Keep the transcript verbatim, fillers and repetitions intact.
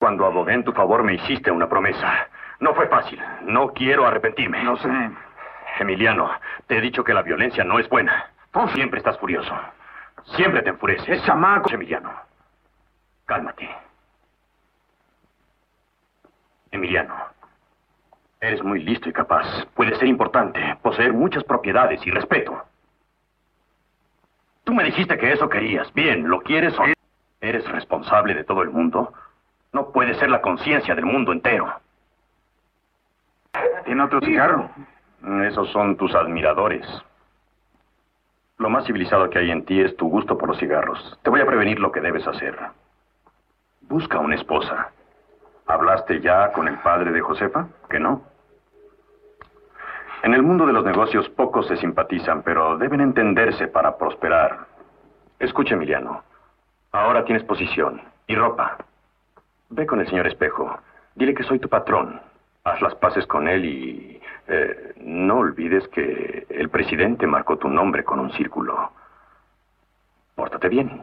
cuando abogué en tu favor me hiciste una promesa. No fue fácil. No quiero arrepentirme. No sé. Emiliano, te he dicho que la violencia no es buena. Tú siempre estás furioso. Siempre te enfureces. Es chamaco. Emiliano, cálmate. Emiliano, eres muy listo y capaz. Puedes ser importante, poseer muchas propiedades y respeto. Tú me dijiste que eso querías. Bien, ¿lo quieres o no? ¿Eres responsable de todo el mundo? No puedes ser la conciencia del mundo entero. ¿Tiene otro cigarro? Esos son tus admiradores. Lo más civilizado que hay en ti es tu gusto por los cigarros. Te voy a prevenir lo que debes hacer. Busca una esposa. ¿Hablaste ya con el padre de Josefa? ¿Que no? En el mundo de los negocios pocos se simpatizan, pero deben entenderse para prosperar. Escucha, Emiliano. Ahora tienes posición y ropa. Ve con el señor Espejo. Dile que soy tu patrón. Haz las paces con él y... Eh, no olvides que el presidente marcó tu nombre con un círculo. Pórtate bien.